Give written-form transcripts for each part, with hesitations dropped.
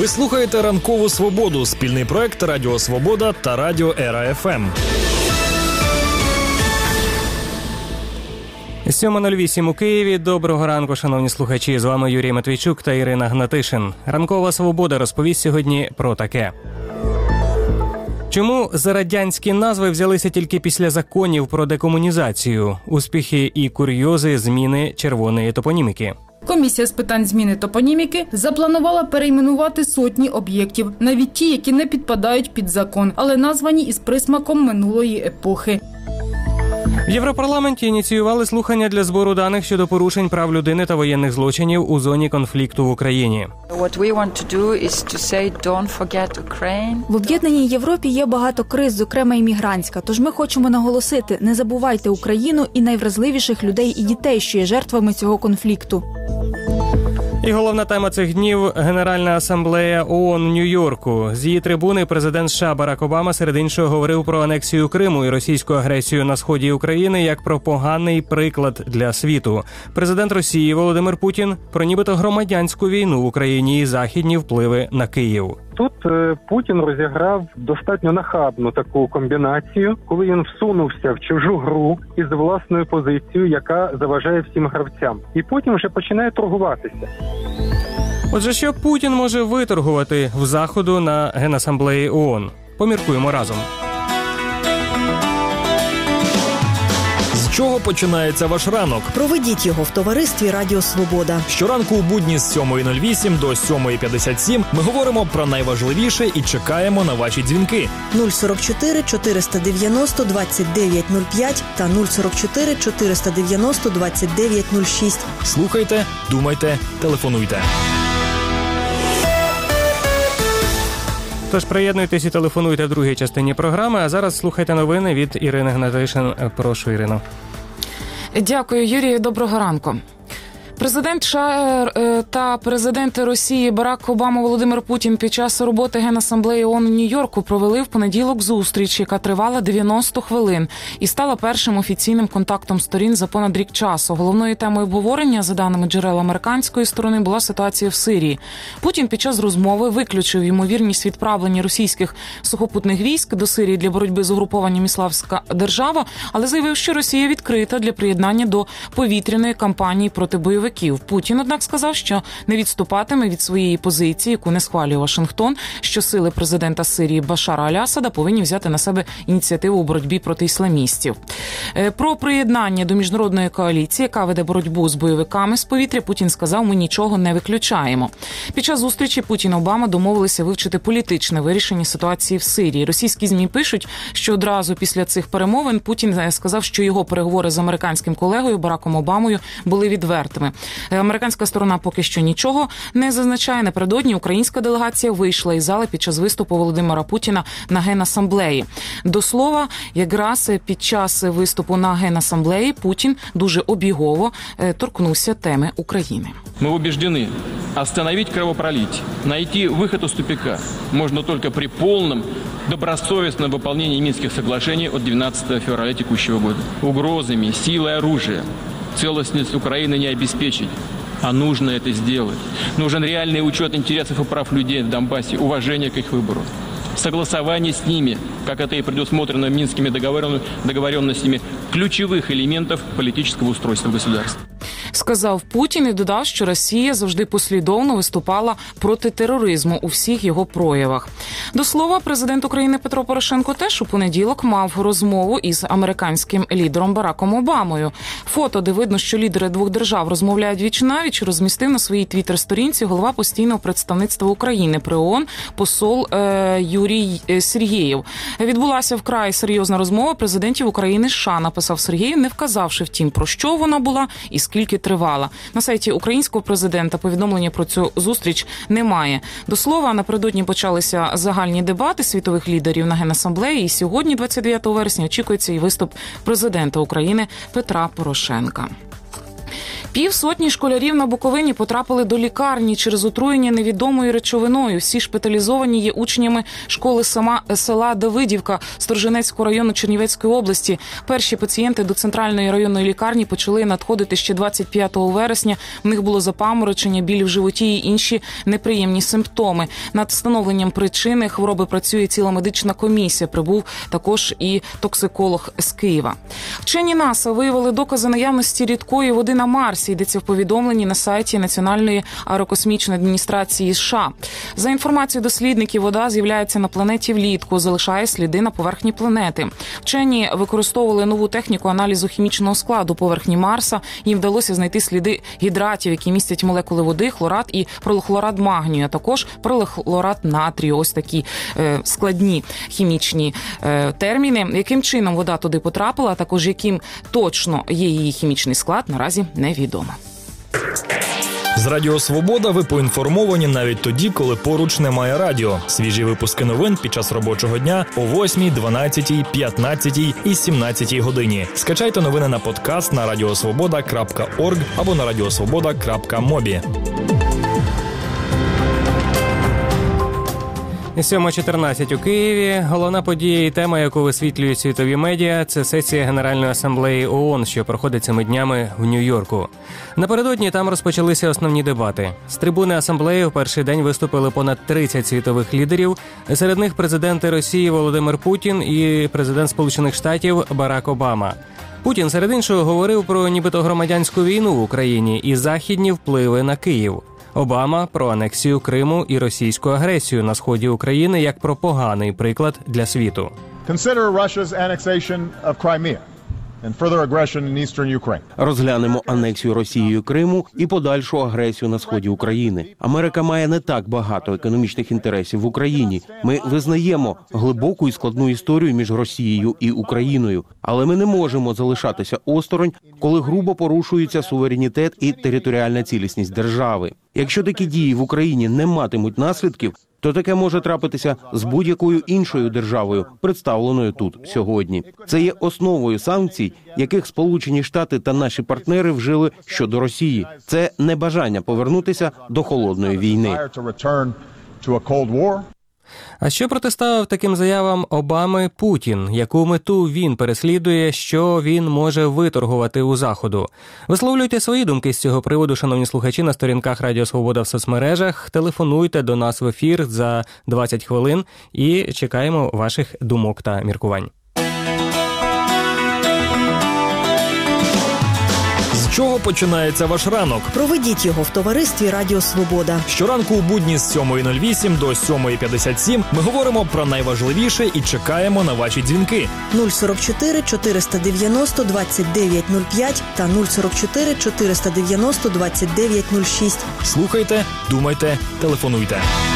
Ви слухаєте «Ранкову Свободу» – спільний проект Радіо Свобода та Радіо Ера ФМ. 7:08 у Києві. Доброго ранку, шановні слухачі. З вами Юрій Матвійчук та Ірина Гнатишин. «Ранкова Свобода» розповість сьогодні про таке. Чому зарадянські назви взялися тільки після законів про декомунізацію? Успіхи і курйози зміни червоної топоніміки. Комісія з питань зміни топоніміки запланувала перейменувати сотні об'єктів, навіть ті, які не підпадають під закон, але названі із присмаком минулої епохи. В Європарламенті ініціювали слухання для збору даних щодо порушень прав людини та воєнних злочинів у зоні конфлікту в Україні. В об'єднаній Європі є багато криз, зокрема іммігрантська. Тож ми хочемо наголосити, не забувайте Україну і найвразливіших людей і дітей, що є жертвами цього конфлікту. І головна тема цих днів – Генеральна асамблея ООН в Нью-Йорку. З її трибуни президент США Барак Обама серед іншого говорив про анексію Криму і російську агресію на сході України як про поганий приклад для світу. Президент Росії Володимир Путін про нібито громадянську війну в Україні і західні впливи на Київ. Тут Путін розіграв достатньо нахабну таку комбінацію, коли він всунувся в чужу гру із власною позицією, яка заважає всім гравцям. І потім вже починає торгуватися. Отже, що Путін може виторгувати в Заходу на Генасамблеї ООН? Поміркуємо разом. З чого починається ваш ранок? Проведіть його в товаристві Радіо Свобода. Щоранку у будні з 7:08 до 7:57 ми говоримо про найважливіше і чекаємо на ваші дзвінки. 044 490 2905 та 044 490 2906. Слухайте, думайте, телефонуйте. Тож приєднуйтесь і телефонуйте в другій частині програми, а зараз слухайте новини від Ірини Гнатишин. Прошу, Ірино. Дякую, Юрію. Доброго ранку. Президент США та президент Росії Барак Обама Володимир Путін під час роботи Генасамблеї ООН у Нью-Йорку провели в понеділок зустріч, яка тривала 90 хвилин і стала першим офіційним контактом сторін за понад рік часу. Головною темою обговорення, за даними джерел американської сторони, була ситуація в Сирії. Путін під час розмови виключив ймовірність відправлення російських сухопутних військ до Сирії для боротьби з угрупованням «Ісламська держава», але заявив, що Росія відкрита для приєднання до повітряної кампанії проти бойовиків. Путін, однак, сказав, що не відступатиме від своєї позиції, яку не схвалює Вашингтон, що сили президента Сирії Башара Аль-Асада повинні взяти на себе ініціативу у боротьбі проти ісламістів. Про приєднання до міжнародної коаліції, яка веде боротьбу з бойовиками з повітря, Путін сказав, ми нічого не виключаємо. Під час зустрічі Путін і Обама домовилися вивчити політичне вирішення ситуації в Сирії. Російські ЗМІ пишуть, що одразу після цих перемовин Путін сказав, що його переговори з американським колегою Бараком Обамою були відвертими. Американська сторона поки що нічого не зазначає. Напередодні українська делегація вийшла із зали під час виступу Володимира Путіна на Генасамблеї. До слова, якраз під час виступу на Генасамблеї Путін дуже обігово торкнувся теми України. Ми убеждені, остановити кровопролиття, знайти вихід із тупика можна тільки при повному добросовестном выполнении Минских соглашений от 12 февраля текущего года. Угрозами, силой оружия целостность Украины не обеспечить, а нужно это сделать. Нужен реальный учет интересов и прав людей в Донбассе, уважение к их выбору. Согласование с ними, как это и предусмотрено Минскими договоренностями, ключевых элементов политического устройства государства. Сказав Путін і додав, що Росія завжди послідовно виступала проти тероризму у всіх його проявах. До слова, президент України Петро Порошенко теж у понеділок мав розмову із американським лідером Бараком Обамою. Фото, де видно, що лідери двох держав розмовляють віч-навіч, розмістив на своїй твіттер-сторінці голова постійного представництва України при ООН посол Юрій Сергєєв. Відбулася вкрай серйозна розмова президентів України з США, написав Сергєєв, не вказавши втім, про що вона була і скільки тривала. На сайті українського президента повідомлення про цю зустріч немає. До слова, напередодні почалися загальні дебати світових лідерів на Генасамблеї, і сьогодні, 29 вересня, очікується і виступ президента України Петра Порошенка. Півсотні школярів на Буковині потрапили до лікарні через отруєння невідомою речовиною. Всі шпиталізовані є учнями школи села Давидівка Сторожинецького району Чернівецької області. Перші пацієнти до центральної районної лікарні почали надходити ще 25 вересня. В них було запаморочення, біль в животі і інші неприємні симптоми. Над встановленням причини хвороби працює ціла медична комісія. Прибув також і токсиколог з Києва. Вчені НАСА виявили докази наявності рідкої води на Марсі. Йдеться в повідомленні на сайті Національної аерокосмічної адміністрації США. За інформацією дослідників, вода з'являється на планеті влітку, залишає сліди на поверхні планети. Вчені використовували нову техніку аналізу хімічного складу поверхні Марса. Їм вдалося знайти сліди гідратів, які містять молекули води, хлорат і пролихлорат магнію, а також пролихлорат натрію. Ось такі складні хімічні терміни. Яким чином вода туди потрапила, а також яким точно є її хімічний склад, наразі невідомо. З Радіо Свобода ви поінформовані навіть тоді, коли поруч немає радіо. Свіжі випуски новин під час робочого дня о 8, 12, 15 і 17 годині. Скачайте новини на подкаст на radiosvoboda.org або на radiosvoboda.mobi. 7:14 у Києві. Головна подія і тема, яку висвітлюють світові медіа, це сесія Генеральної асамблеї ООН, що проходить цими днями в Нью-Йорку. Напередодні там розпочалися основні дебати. З трибуни асамблеї в перший день виступили понад 30 світових лідерів. Серед них президенти Росії Володимир Путін і президент Сполучених Штатів Барак Обама. Путін, серед іншого, говорив про нібито громадянську війну в Україні і західні впливи на Київ. Обама про анексію Криму і російську агресію на сході України як про поганий приклад для світу. Consider Russia's annexation of Crimea and further aggression in eastern Ukraine. Розглянемо анексію Росією Криму і подальшу агресію на сході України. Америка має не так багато економічних інтересів в Україні. Ми визнаємо глибоку і складну історію між Росією і Україною. Але ми не можемо залишатися осторонь, коли грубо порушується суверенітет і територіальна цілісність держави. Якщо такі дії в Україні не матимуть наслідків, то таке може трапитися з будь-якою іншою державою, представленою тут сьогодні. Це є основою санкцій, яких Сполучені Штати та наші партнери вжили щодо Росії. Це не бажання повернутися до холодної війни. А що протиставив таким заявам Обами Путін? Яку мету він переслідує, що він може виторгувати у Заходу? Висловлюйте свої думки з цього приводу, шановні слухачі, на сторінках Радіо Свобода в соцмережах. Телефонуйте до нас в ефір за 20 хвилин і чекаємо ваших думок та міркувань. З чого починається ваш ранок? Проведіть його в товаристві Радіо Свобода. Щоранку у будні з 7:08 до 7:57 ми говоримо про найважливіше і чекаємо на ваші дзвінки. 044 490 2905 та 044 490 2906. Слухайте, думайте, телефонуйте.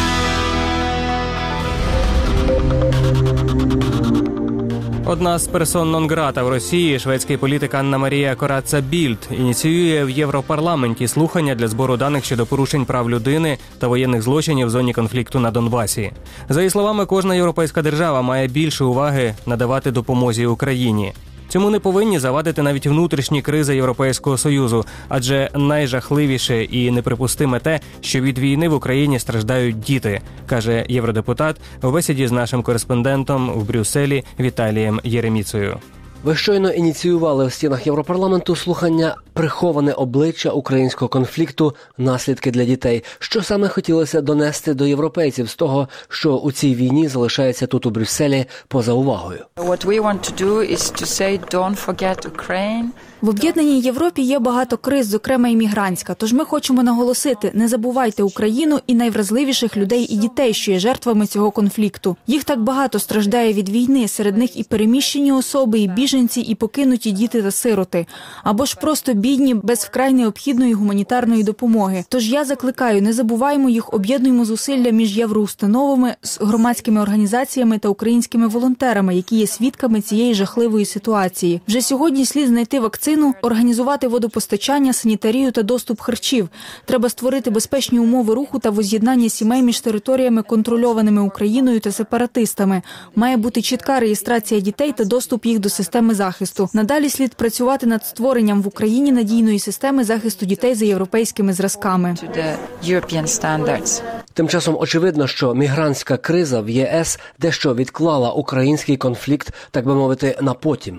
Одна з персон нон-грата в Росії, шведський політик Анна-Марія Кораца-Більд, ініціює в Європарламенті слухання для збору даних щодо порушень прав людини та воєнних злочинів в зоні конфлікту на Донбасі. За її словами, кожна європейська держава має більше уваги надавати допомозі Україні. Цьому не повинні завадити навіть внутрішні кризи Європейського Союзу, адже найжахливіше і неприпустиме те, що від війни в Україні страждають діти, каже євродепутат у бесіді з нашим кореспондентом в Брюсселі Віталієм Єреміцею. Ви щойно ініціювали в стінах Європарламенту слухання «Приховане обличчя українського конфлікту. Наслідки для дітей». Що саме хотілося донести до європейців з того, що у цій війні залишається тут у Брюсселі поза увагою? В об'єднаній Європі є багато криз, зокрема іммігрантська. Тож ми хочемо наголосити, не забувайте Україну і найвразливіших людей і дітей, що є жертвами цього конфлікту. Їх так багато страждає від війни, серед них і переміщені особи, і біженці, і покинуті діти та сироти. Або ж просто бідні, без вкрай необхідної гуманітарної допомоги. Тож я закликаю, не забуваємо їх, об'єднуємо зусилля між євроустановами, з громадськими організаціями та українськими волонтерами, які є свідками цієї жахливої ситуації. Вже сьогодні слід знайти вакцину, організувати водопостачання, санітарію та доступ харчів. Треба створити безпечні умови руху та воз'єднання сімей між територіями, контрольованими Україною та сепаратистами. Має бути чітка реєстрація дітей та доступ їх до системи захисту. Надалі слід працювати над створенням в Україні надійної системи захисту дітей за європейськими зразками. Тим часом очевидно, що мігрантська криза в ЄС дещо відклала український конфлікт, так би мовити, на потім.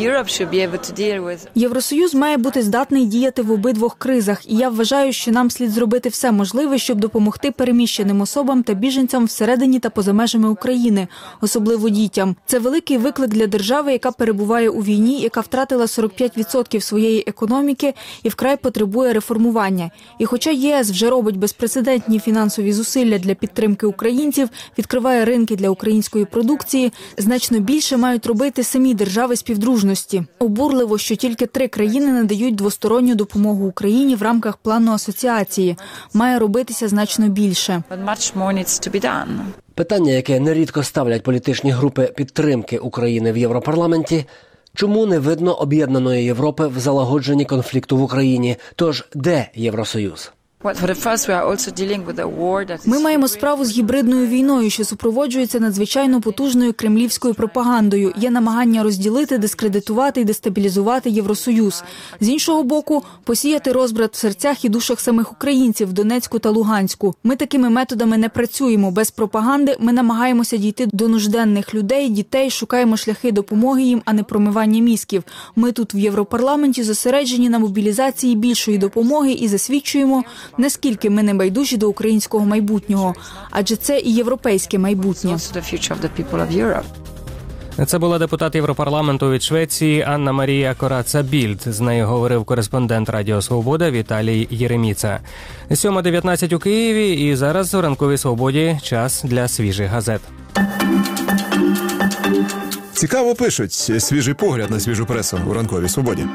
Євросоюз має бути здатний діяти в обидвох кризах, і я вважаю, що нам слід зробити все можливе, щоб допомогти переміщеним особам та біженцям всередині та поза межами України, особливо дітям. Це великий виклик для держави, яка перебуває у війні, яка втратила 45% своєї економіки і вкрай потребує реформування. І хоча ЄС вже робить безпрецедентні фінансові зусилля для підтримки українців, відкриває ринки для української продукції, значно більше мають робити самі держави співдружності. Обурливо, що тільки 3 країни надають двосторонню допомогу Україні в рамках плану асоціації. Має робитися значно більше. Питання, яке нерідко ставлять політичні групи підтримки України в Європарламенті – чому не видно об'єднаної Європи в залагодженні конфлікту в Україні? Тож, де Євросоюз? Ми маємо справу з гібридною війною, що супроводжується надзвичайно потужною кремлівською пропагандою. Є намагання розділити, дискредитувати і дестабілізувати Євросоюз. З іншого боку, посіяти розбрат в серцях і душах самих українців в Донецьку та Луганську. Ми такими методами не працюємо. Без пропаганди ми намагаємося дійти до нужденних людей, дітей, шукаємо шляхи допомоги їм, а не промивання мізків. Ми тут в Європарламенті зосереджені на мобілізації більшої допомоги і засвідчуємо, наскільки ми не байдужі до українського майбутнього, адже це і європейське майбутнє. Це була депутат Європарламенту від Швеції Анна Марія Кораца-Більд. З нею говорив кореспондент Радіо Свобода Віталій Єреміца. 7:19 у Києві, і зараз у ранковій свободі час для свіжих газет. Цікаво пишуть. Свіжий погляд на свіжу пресу у ранковій свободі.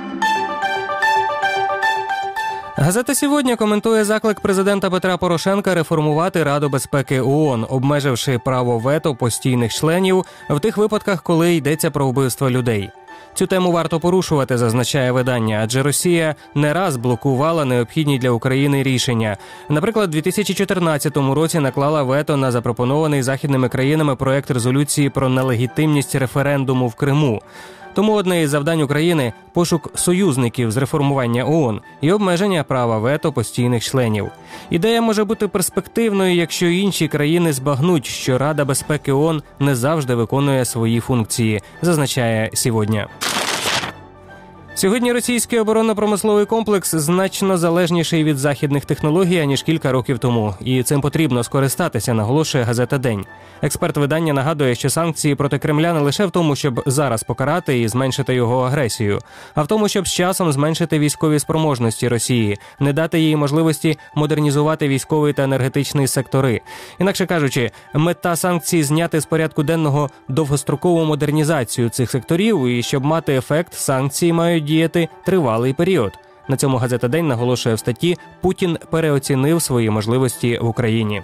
Газета «Сьогодні» коментує заклик президента Петра Порошенка реформувати Раду безпеки ООН, обмеживши право вето постійних членів в тих випадках, коли йдеться про вбивство людей. Цю тему варто порушувати, зазначає видання, адже Росія не раз блокувала необхідні для України рішення. Наприклад, у 2014 році наклала вето на запропонований західними країнами проект резолюції про нелегітимність референдуму в Криму. Тому одне із завдань України – пошук союзників з реформування ООН і обмеження права вето постійних членів. Ідея може бути перспективною, якщо інші країни збагнуть, що Рада безпеки ООН не завжди виконує свої функції, зазначає «Сьогодні». Сьогодні російський оборонно-промисловий комплекс значно залежніший від західних технологій, аніж кілька років тому. І цим потрібно скористатися, наголошує газета «День». Експерт видання нагадує, що санкції проти Кремля не лише в тому, щоб зараз покарати і зменшити його агресію, а в тому, щоб з часом зменшити військові спроможності Росії, не дати їй можливості модернізувати військовий та енергетичний сектори. Інакше кажучи, мета санкцій – зняти з порядку денного довгострокову модернізацію цих секторів, і щоб мати ефект, санкції мають діяти тривалий період. На цьому газета «День» наголошує в статті «Путін переоцінив свої можливості в Україні».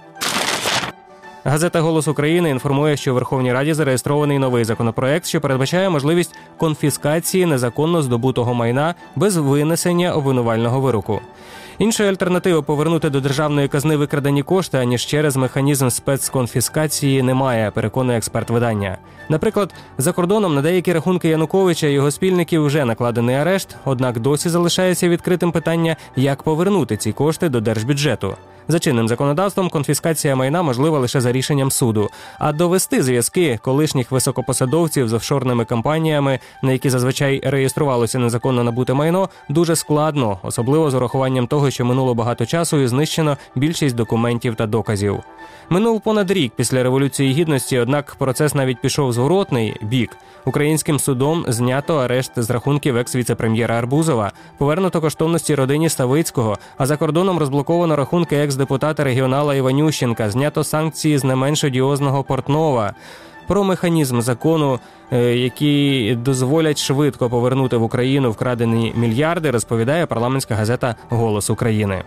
Газета «Голос України» інформує, що у Верховній Раді зареєстрований новий законопроект, що передбачає можливість конфіскації незаконно здобутого майна без винесення обвинувального вироку. Іншої альтернативи повернути до державної казни викрадені кошти, аніж через механізм спецконфіскації, немає, переконує експерт видання. Наприклад, за кордоном на деякі рахунки Януковича і його спільників вже накладений арешт, однак досі залишається відкритим питання, як повернути ці кошти до держбюджету. За чинним законодавством конфіскація майна можлива лише за рішенням суду, а довести зв'язки колишніх високопосадовців з офшорними компаніями, на які зазвичай реєструвалося незаконно набуте майно, дуже складно, особливо з урахуванням того, що минуло багато часу і знищено більшість документів та доказів. Минув понад рік після Революції Гідності, однак процес навіть пішов в зворотний бік. Українським судом знято арешт з рахунків екс-віце-прем'єра Арбузова, повернуто коштовності родині Ставицького, а за кордоном розблоковано рахунки екс-депутата регіонала Іванющенка, знято санкції з не менш одіозного Портнова. Про механізм закону, які дозволять швидко повернути в Україну вкрадені мільярди, розповідає парламентська газета «Голос України».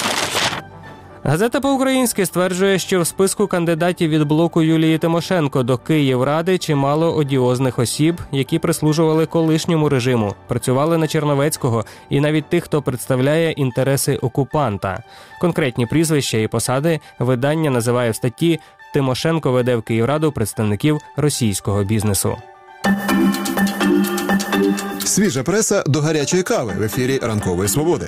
Газета по-українськи стверджує, що в списку кандидатів від блоку Юлії Тимошенко до Київради чимало одіозних осіб, які прислужували колишньому режиму, працювали на Черновецького і навіть тих, хто представляє інтереси окупанта. Конкретні прізвища і посади видання називає в статті «Тимошенко веде в Київраду представників російського бізнесу». Свіжа преса до гарячої кави в ефірі «Ранкової свободи».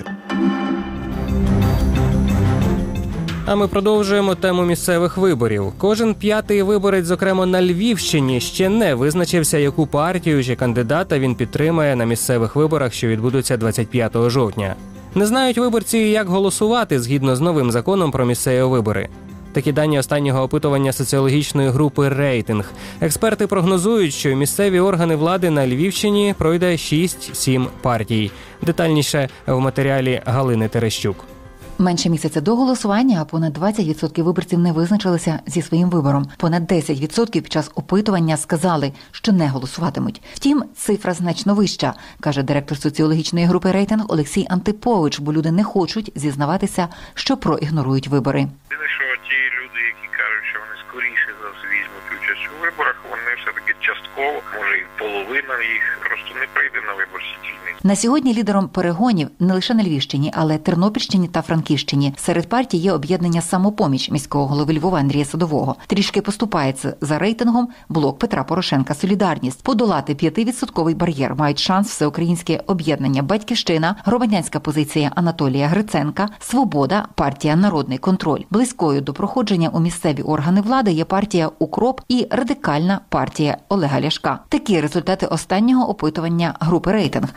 А ми продовжуємо тему місцевих виборів. Кожен п'ятий виборець, зокрема на Львівщині, ще не визначився, яку партію чи кандидата він підтримає на місцевих виборах, що відбудуться 25 жовтня. Не знають виборці, як голосувати згідно з новим законом про місцеві вибори. Такі дані останнього опитування соціологічної групи «Рейтинг». Експерти прогнозують, що місцеві органи влади на Львівщині пройде 6-7 партій. Детальніше в матеріалі Галини Терещук. Менше місяця до голосування, а понад 20% виборців не визначилися зі своїм вибором. Понад 10% під час опитування сказали, що не голосуватимуть. Втім, цифра значно вища, каже директор соціологічної групи «Рейтинг» Олексій Антипович, бо люди не хочуть зізнаватися, що проігнорують вибори. Що ті люди, які кажуть, що вони скоріше за все візьмуть участь у виборах, вони все-таки частково, може і половина їх, просто не прийде на виборчі дільниці. На сьогодні лідером перегонів не лише на Львівщині, але Тернопільщині та Франківщині. Серед партій є об'єднання «Самопоміч» міського голови Львова Андрія Садового. Трішки поступається за рейтингом блок Петра Порошенка «Солідарність». Подолати 5% бар'єр мають шанс всеукраїнське об'єднання «Батьківщина», громадянська позиція Анатолія Гриценка, «Свобода», партія «Народний контроль». Близькою до проходження у місцеві органи влади є партія «Укроп» і радикальна партія Олега Ляшка. Такі результати останнього опитування групи «Рейтинг».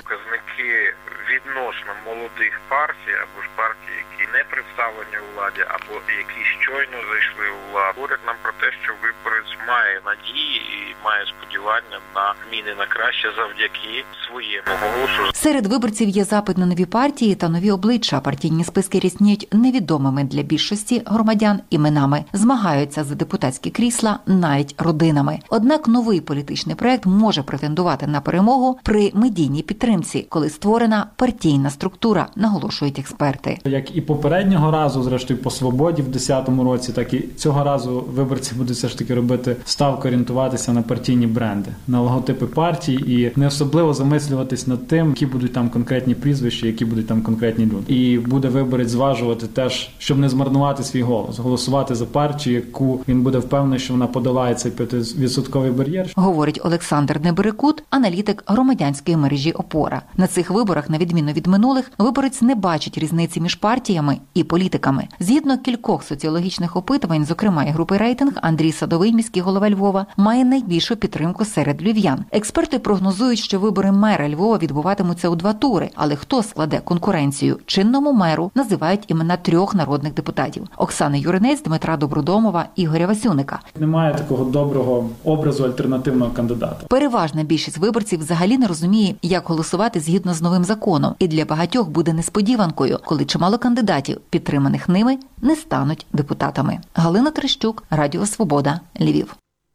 Відносно молодих партій, або ж партій, які не представлені у владі, або які щойно зайшли у владу, говорять нам про те, що виборець має надії і має сподівання на зміни на краще завдяки своєму голосу. Серед виборців є запит на нові партії та нові обличчя. Партійні списки різніють невідомими для більшості громадян іменами. Змагаються за депутатські крісла навіть родинами. Однак новий політичний проект може претендувати на перемогу при медійній підтримці, коли створена партійна структура, наголошують експерти. Як і попереднього разу, зрештою, по «Свободі» в 2010 році, так і цього разу виборці будуть все ж таки робити ставку, орієнтуватися на партійні бренди, на логотипи партій і не особливо замислюватись над тим, які будуть там конкретні прізвища, які будуть там конкретні люди. І буде виборець зважувати теж, щоб не змарнувати свій голос, голосувати за партію, яку він буде впевнений, що вона подолає цей 5% бар'єр. Говорить Олександр Неберекут, аналітик громадянської мережі «Опора». На цих виборах, на відміну від минулих, виборець не бачить різниці між партіями і політиками. Згідно кількох соціологічних опитувань, зокрема і групи «Рейтинг», Андрій Садовий, міський голова Львова, має найбільшу підтримку серед львів'ян. Експерти прогнозують, що вибори мера Львова відбуватимуться у 2 тури, але хто складе конкуренцію чинному меру, називають імена 3 народних депутатів – Оксани Юринець, Дмитра Добродомова, Ігоря Васюника. Немає такого доброго образу альтернативного кандидата. Переважна більшість виборців взагалі не розуміє, як голосувати згідно з новим законом. І для багатьох буде несподіванкою, коли чимало кандидатів, підтриманих ними, не стануть депутатами. Галина Терещук, Радіо Свобода, Львів.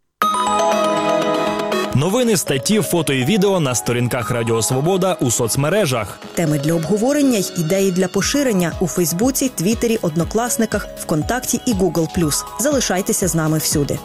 Новини, статті, фото і відео на сторінках Радіо Свобода у соцмережах. Теми для обговорення й ідеї для поширення у Фейсбуці, Твіттері, Однокласниках, ВКонтакті і Google+. Залишайтеся з нами всюди.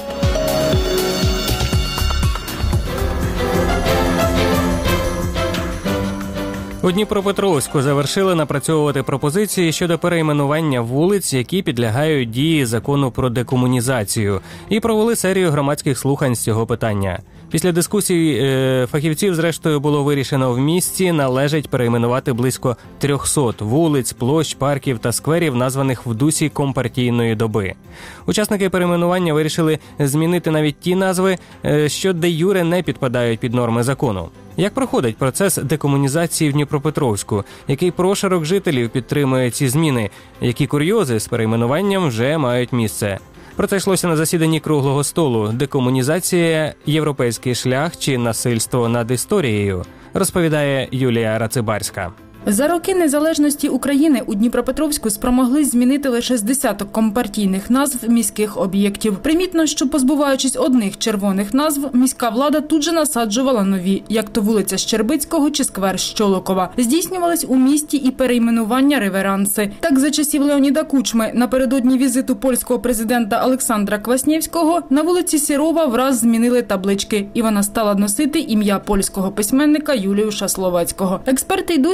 У Дніпропетровську завершили напрацьовувати пропозиції щодо перейменування вулиць, які підлягають дії закону про декомунізацію, і провели серію громадських слухань з цього питання. Після дискусій фахівців, зрештою, було вирішено в місті належить перейменувати близько 300 вулиць, площ, парків та скверів, названих в дусі компартійної доби. Учасники перейменування вирішили змінити навіть ті назви, що де-юре не підпадають під норми закону. Як проходить процес декомунізації в Дніпропетровську? Який прошарок жителів підтримує ці зміни? Які курйози з перейменуванням вже мають місце? Про це йшлося на засіданні круглого столу «Декомунізація, європейський шлях чи насильство над історією», розповідає Юлія Рацибарська. За роки незалежності України у Дніпропетровську спромоглись змінити лише з десяток компартійних назв міських об'єктів. Примітно, що позбуваючись одних червоних назв, міська влада тут же насаджувала нові, як то вулиця Щербицького чи сквер Щолокова. Здійснювались у місті і перейменування реверанси. Так, за часів Леоніда Кучми, напередодні візиту польського президента Олександра Кваснєвського, на вулиці Сірова враз змінили таблички, і вона стала носити ім'я польського письменника Юліуша Словацького. Експерти й досі дискутують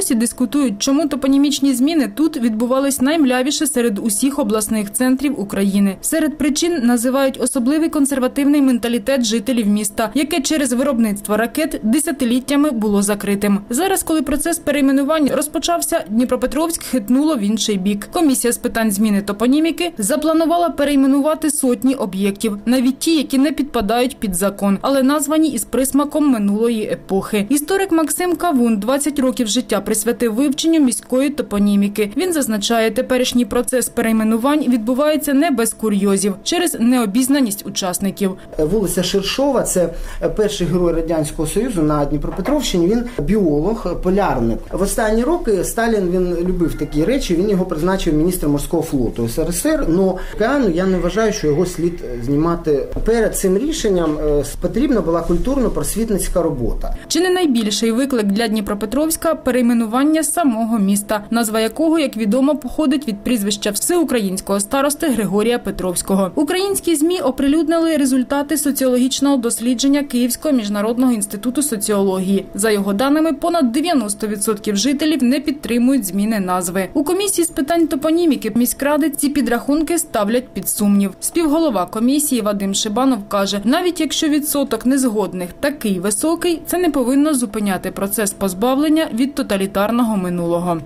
дискутують, чому топонімічні зміни тут відбувались наймлявіше серед усіх обласних центрів України. Серед причин називають особливий консервативний менталітет жителів міста, яке через виробництво ракет десятиліттями було закритим. Зараз, коли процес перейменувань розпочався, Дніпропетровськ хитнуло в інший бік. Комісія з питань зміни топоніміки запланувала перейменувати сотні об'єктів, навіть ті, які не підпадають під закон, але названі із присмаком минулої епохи. Історик Максим Кавун 20 років життя присвятив вивченню міської топоніміки. Він зазначає, теперішній процес перейменувань відбувається не без курйозів, через необізнаність учасників. Вулиця Ширшова – це перший герой Радянського Союзу на Дніпропетровщині. Він біолог, полярник. В останні роки Сталін, він любив такі речі, він його призначив міністром морського флоту СРСР, але я не вважаю, що його слід знімати. Перед цим рішенням потрібна була культурно-просвітницька робота. Чи не найбільший виклик для Дніпропетровська – перейменування самого міста, назва якого, як відомо, походить від прізвища всеукраїнського старости Григорія Петровського. Українські ЗМІ оприлюднили результати соціологічного дослідження Київського міжнародного інституту соціології. За його даними, понад 90% жителів не підтримують зміни назви. У комісії з питань топоніміки міськради ці підрахунки ставлять під сумнів. Співголова комісії Вадим Шибанов каже, навіть якщо відсоток незгодних такий високий, це не повинно зупиняти процес позбавлення від тоталітарного минулого.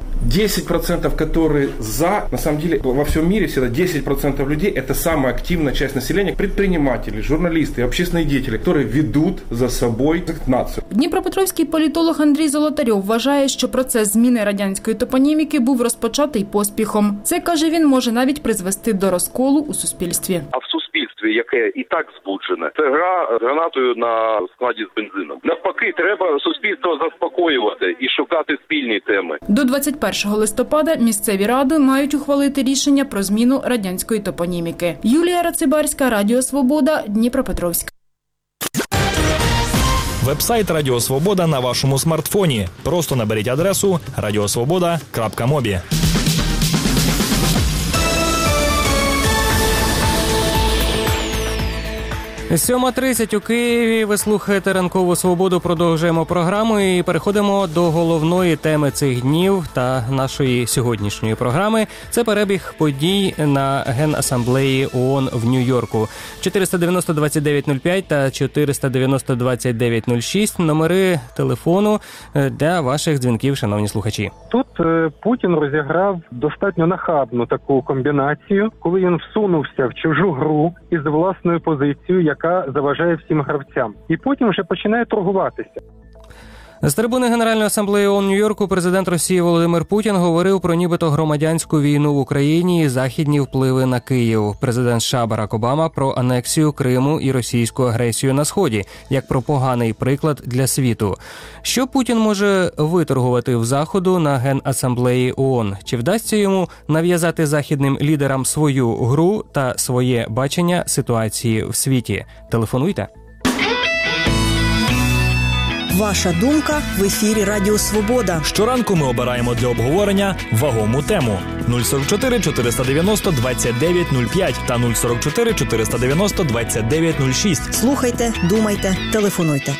10%, которые за, на самом деле, во всем мире всегда 10% людей – это самая активная часть населения, предприниматели, журналисты, общественные деятели, которые ведут за собой нацию. Дніпропетровський політолог Андрій Золотарьов вважає, що процес зміни радянської топоніміки був розпочатий поспіхом. Це, каже він, може навіть призвести до розколу у суспільстві. А в суспільстві, яке і так збуджене, це гра гранатою на складі з бензином. Навпаки, треба суспільство заспокоювати і шукати спільні теми. До 21 листопада місцеві ради мають ухвалити рішення про зміну радянської топоніміки. Юлія Рацибарська, Радіо Свобода, Дніпропетровськ. Вебсайт Радіо Свобода на вашому смартфоні. Просто наберіть адресу radiosvoboda.mobi. 7:30 у Києві. Ви слухаєте «Ранкову свободу». Продовжуємо програму і переходимо до головної теми цих днів та нашої сьогоднішньої програми. Це перебіг подій на Генасамблеї ООН в Нью-Йорку. 490-2905 та 490-2906 – номери телефону для ваших дзвінків, шановні слухачі. Тут Путін розіграв достатньо нахабну таку комбінацію, коли він всунувся в чужу гру із власною позицією, яка заважає всім гравцям. І потім вже починає торгуватися. З трибуни Генеральної асамблеї ООН в Нью-Йорку президент Росії Володимир Путін говорив про нібито громадянську війну в Україні і західні впливи на Київ. Президент США Барак Обама про анексію Криму і російську агресію на Сході, як про поганий приклад для світу. Що Путін може виторгувати в Заходу на Генасамблеї ООН? Чи вдасться йому нав'язати західним лідерам свою гру та своє бачення ситуації в світі? Телефонуйте. Ваша думка в ефірі Радіо Свобода. Щоранку ми обираємо для обговорення вагому тему. 044 490 2905 та 044 490 2906. Слухайте, думайте, телефонуйте.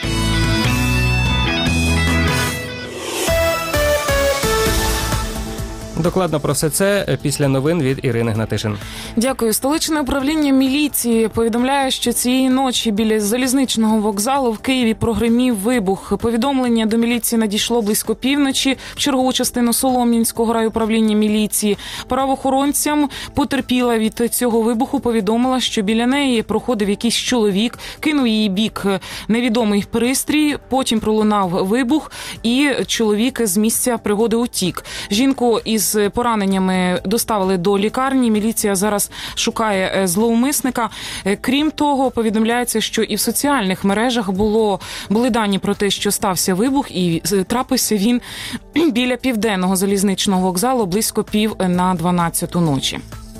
Докладно про все це після новин від Ірини Гнатишин. Дякую. Столичне управління міліції повідомляє, що цієї ночі біля залізничного вокзалу в Києві прогримів вибух. Повідомлення до міліції надійшло близько півночі в чергову частину Солом'янського райуправління міліції. Правоохоронцям потерпіла від цього вибуху повідомила, що біля неї проходив якийсь чоловік, кинув її бік невідомий пристрій, потім пролунав вибух і чоловік з місця пригоди утік. Жінку із пораненнями доставили до лікарні. Міліція зараз шукає зловмисника. Крім того, повідомляється, що і в соціальних мережах були дані про те, що стався вибух, і трапився він біля Південного залізничного вокзалу близько 11:50 ночі.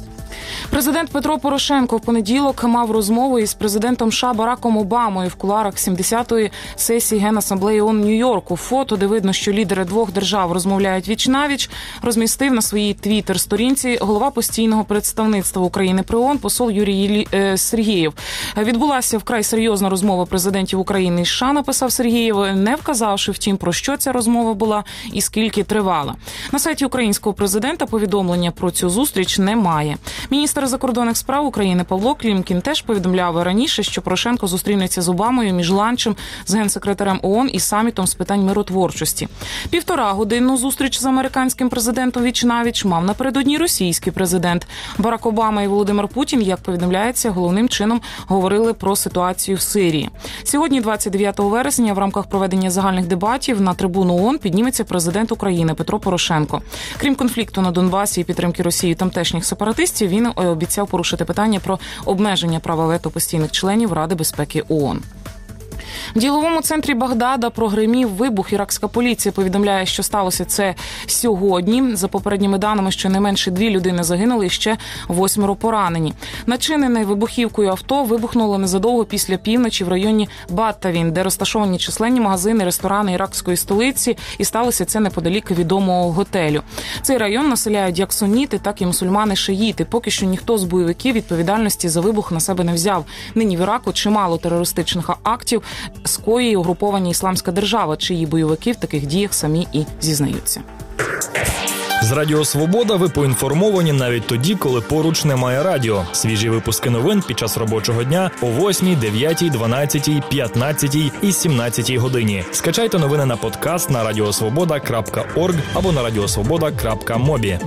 Президент Петро Порошенко в понеділок мав розмову із президентом США Бараком Обамою в кулуарах 70-ї сесії Генасамблеї ООН в Нью-Йорку. Фото, де видно, що лідери двох держав розмовляють віч-навіч, розмістив на своїй твіттер-сторінці голова постійного представництва України при ООН посол Юрій Сергєєв. Відбулася вкрай серйозна розмова президентів України і США, написав Сергєєв, не вказавши, втім, про що ця розмова була і скільки тривала. На сайті українського президента повідомлення про цю зустріч немає. Міністр закордонних справ України Павло Клімкін теж повідомляв раніше, що Порошенко зустрінеться з Обамою між ланчем з генсекретарем ООН і самітом з питань миротворчості. 1,5-годинну зустріч з американським президентом віч-навіч мав напередодні російський президент. Барак Обама і Володимир Путін, як повідомляється, головним чином говорили про ситуацію в Сирії. Сьогодні, 29 вересня, в рамках проведення загальних дебатів на трибуну ООН підніметься президент України Петро Порошенко. Крім конфлікту на Донбасі і підтримки Росії тамтешніх сепаратистів, він обіцяв порушити питання про обмеження права вето постійних членів Ради безпеки ООН. В діловому центрі Багдада прогримів вибух. Іракська поліція повідомляє, що сталося це сьогодні. За попередніми даними, щонайменше 2 людини загинули і ще 8 поранені. Начинене вибухівкою авто вибухнуло незадовго після півночі в районі Баттавін, де розташовані численні магазини, ресторани іракської столиці, і сталося це неподалік відомого готелю. Цей район населяють як суніти, так і мусульмани-шиїти. Поки що ніхто з бойовиків відповідальності за вибух на себе не взяв. Нині в Іраку чимало терористичних актів скоює угруповання «Ісламська держава», чиї бойовики в таких діях самі і зізнаються. З Радіо Свобода ви поінформовані навіть тоді, коли поруч немає радіо. Свіжі випуски новин під час робочого дня о 8, 9, 12, 15 і 17 годині. Скачайте новини на подкаст на radiosvoboda.org або на radiosvoboda.mobi.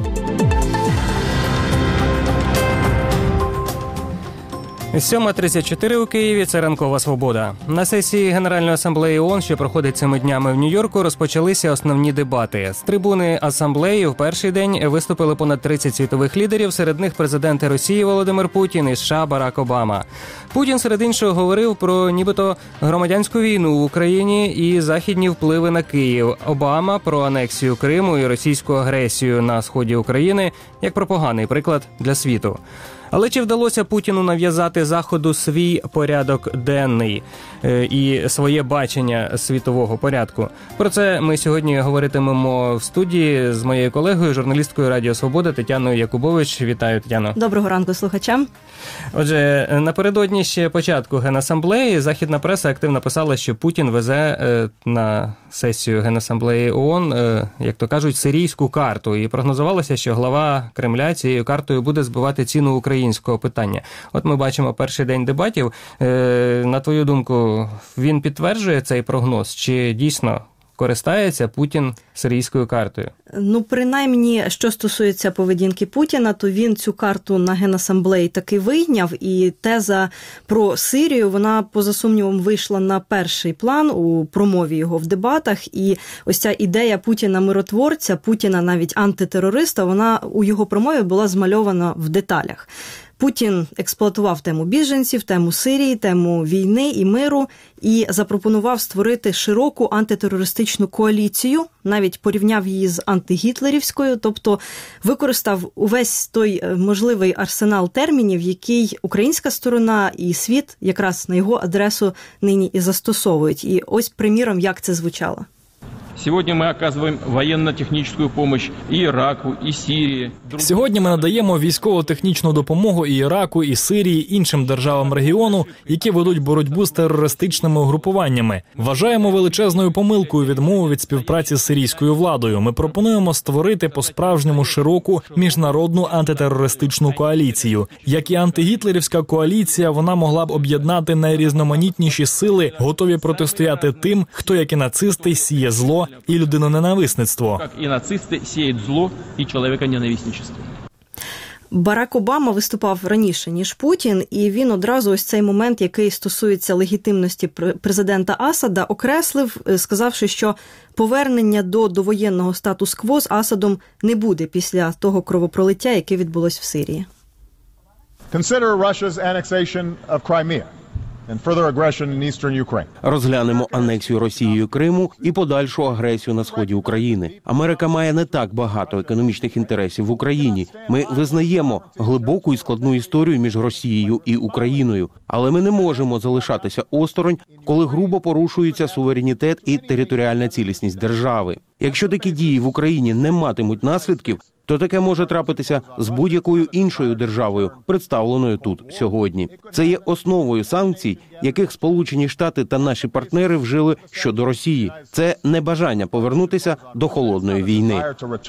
7:34 у Києві – це ранкова свобода. На сесії Генеральної асамблеї ООН, що проходить цими днями в Нью-Йорку, розпочалися основні дебати. З трибуни асамблеї в перший день виступили понад 30 світових лідерів, серед них президенти Росії Володимир Путін і США Барак Обама. Путін, серед іншого, говорив про нібито громадянську війну в Україні і західні впливи на Київ. Обама – про анексію Криму і російську агресію на сході України, як про поганий приклад для світу. Але чи вдалося Путіну нав'язати Заходу свій порядок денний і своє бачення світового порядку? Про це ми сьогодні говоритимемо в студії з моєю колегою, журналісткою Радіо Свобода Тетяною Якубович. Вітаю, Тетяно. Доброго ранку слухачам. Отже, напередодні ще початку Генасамблеї західна преса активно писала, що Путін везе на сесію Генасамблеї ООН, як то кажуть, сирійську карту. І прогнозувалося, що глава Кремля цією картою буде збивати ціну українського питання. От ми бачимо перший день дебатів. На твою думку, він підтверджує цей прогноз? Чи дійсно користається Путін сирійською картою? Ну, принаймні, що стосується поведінки Путіна, то він цю карту на Генасамблеї таки вийняв, і теза про Сирію, вона, поза сумнівом, вийшла на перший план у промові його в дебатах, і ось ця ідея Путіна-миротворця, Путіна навіть антитерориста, вона у його промові була змальована в деталях. Путін експлуатував тему біженців, тему Сирії, тему війни і миру і запропонував створити широку антитерористичну коаліцію, навіть порівняв її з антигітлерівською, тобто використав увесь той можливий арсенал термінів, який українська сторона і світ якраз на його адресу нині і застосовують. І ось, приміром, як це звучало. Сьогодні ми оказуємо воєнно-технічну допомогу і Іраку, і Сирії. Сьогодні ми надаємо військово-технічну допомогу і Іраку, і Сирії, іншим державам регіону, які ведуть боротьбу з терористичними угрупуваннями. Вважаємо величезною помилкою відмову від співпраці з сирійською владою. Ми пропонуємо створити по-справжньому широку міжнародну антитерористичну коаліцію. Як і антигітлерівська коаліція, вона могла б об'єднати найрізноманітніші сили, готові протистояти тим, хто, як і нацисти, сіє зло і людиноненависництво. Як і нацисти сіють зло і чоловіконенависництво. Барак Обама виступав раніше, ніж Путін, і він одразу ось цей момент, який стосується легітимності президента Асада, окреслив, сказавши, що повернення до довоєнного статус-кво з Асадом не буде після того кровопролиття, яке відбулось в Сирії. Consider Russia's annexation of Crimea and further aggression in eastern Ukraine. Розглянемо анексію Росією Криму і подальшу агресію на сході України. Америка має не так багато економічних інтересів в Україні. Ми визнаємо глибоку і складну історію між Росією і Україною, але ми не можемо залишатися осторонь, коли грубо порушується суверенітет і територіальна цілісність держави. Якщо такі дії в Україні не матимуть наслідків, то таке може трапитися з будь-якою іншою державою, представленою тут сьогодні. Це є основою санкцій, яких Сполучені Штати та наші партнери вжили щодо Росії. Це не бажання повернутися до холодної війни.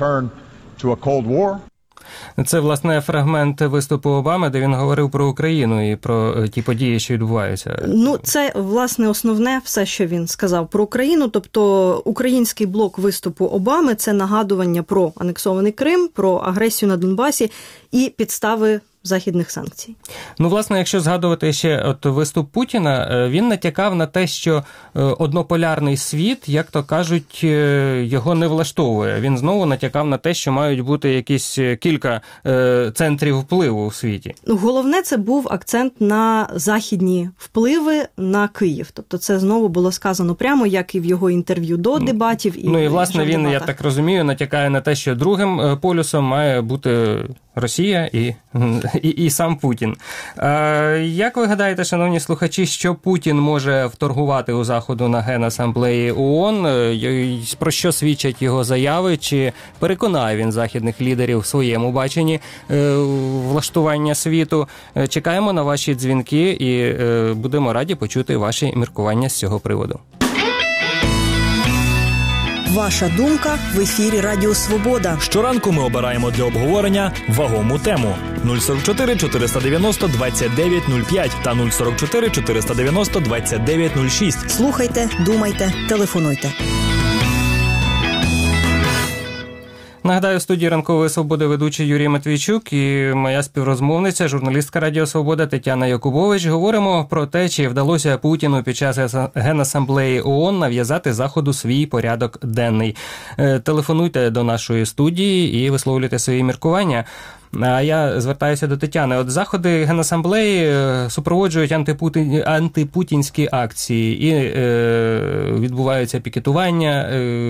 Це, власне, фрагмент виступу Обами, де він говорив про Україну і про ті події, що відбуваються. Ну, це, власне, основне все, що він сказав про Україну. Тобто, український блок виступу Обами – це нагадування про анексований Крим, про агресію на Донбасі і підстави західних санкцій. Ну, власне, якщо згадувати ще виступ Путіна, він натякав на те, що однополярний світ, як то кажуть, його не влаштовує. Він знову натякав на те, що мають бути якісь кілька центрів впливу у світі. Головне, це був акцент на західні впливи на Київ. Тобто це знову було сказано прямо, як і в його інтерв'ю до дебатів. Ну і, власне, він, я так розумію, натякає на те, що другим полюсом має бути Росія і сам Путін. Як ви гадаєте, шановні слухачі, що Путін може вторгувати у Заходу на Генасамблеї ООН? Про що свідчать його заяви? Чи переконає він західних лідерів в своєму баченні влаштування світу? Чекаємо на ваші дзвінки і будемо раді почути ваші міркування з цього приводу. Ваша думка в ефірі Радіо Свобода. Щоранку ми обираємо для обговорення вагому тему. 044 490 2905 та 044 490 2906. Слухайте, думайте, телефонуйте. Нагадаю, в студії «Ранкової свободи» ведучий Юрій Матвійчук і моя співрозмовниця, журналістка Радіо Свобода Тетяна Якубович. Говоримо про те, чи вдалося Путіну під час Генасамблеї ООН нав'язати Заходу свій порядок денний. Телефонуйте до нашої студії і висловлюйте свої міркування. А я звертаюся до Тетяни. От заходи Генасамблеї супроводжують антипутінські акції і відбуваються пікетування,